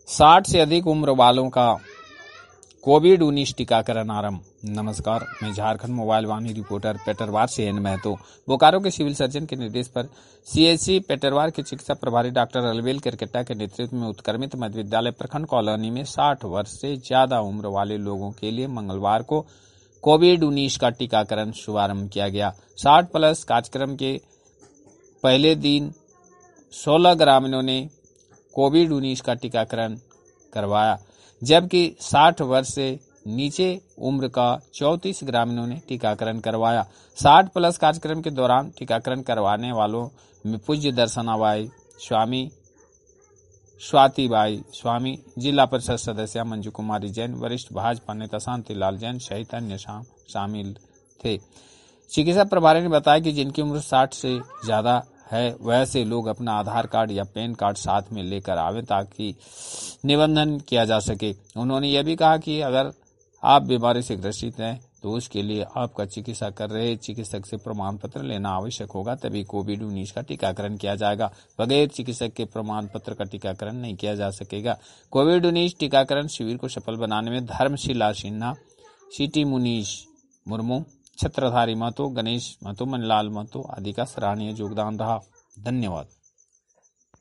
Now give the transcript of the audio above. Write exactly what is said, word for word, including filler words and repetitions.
साठ से अधिक उम्र वालों का कोविड उन्नीस टीकाकरण आरंभ। नमस्कार, मैं झारखंड मोबाइल वाहिनी रिपोर्टर पेटरवार से एन महतो। बोकारो के सिविल सर्जन के निर्देश पर सीएचसी पेटरवार के चिकित्सा प्रभारी डॉक्टर अलबेल केरकेट्टा के नेतृत्व में उत्क्रमित मध्य विद्यालय प्रखंड कॉलोनी में साठ वर्ष से ज्यादा उम्र वाले लोगों के लिए मंगलवार को कोविड उन्नीस का टीकाकरण शुभारंभ किया गया। साठ प्लस कार्यक्रम के पहले दिन सोलह ग्रामीणों ने कोविड उन्नीस का टीकाकरण करवाया, जबकि साठ वर्ष से नीचे उम्र का चौंतीस ग्रामीणों ने टीकाकरण करवाया। साठ प्लस कार्यक्रम के दौरान टीकाकरण करवाने वालों में पूज्य दर्शनाबाई स्वामी, स्वातिबाई स्वामी, जिला परिषद सदस्य मंजू कुमारी जैन, वरिष्ठ भाजपा नेता शांतिलाल जैन सहित अन्य शामिल थे। चिकित्सा प्रभारी ने बताया कि जिनकी उम्र साठ से ज्यादा है वैसे लोग अपना आधार कार्ड या पैन कार्ड साथ में लेकर आवे ताकि निबंधन किया जा सके। उन्होंने यह भी कहा कि अगर आप बीमारी से ग्रसित हैं तो उसके लिए आपका चिकित्सा कर रहे चिकित्सक से प्रमाण पत्र लेना आवश्यक होगा, तभी कोविड उन्नीस का टीकाकरण किया जाएगा। बगैर चिकित्सक के प्रमाण पत्र का टीकाकरण नहीं किया जा सकेगा। कोविड उन्नीस टीकाकरण शिविर को सफल बनाने में धर्मशिला सिन्हा, सिटी मुनीश मुर्मू, छत्रधारी महतो, गणेश महतो, मनलाल महतो आदि का सराहनीय योगदान रहा। धन्यवाद।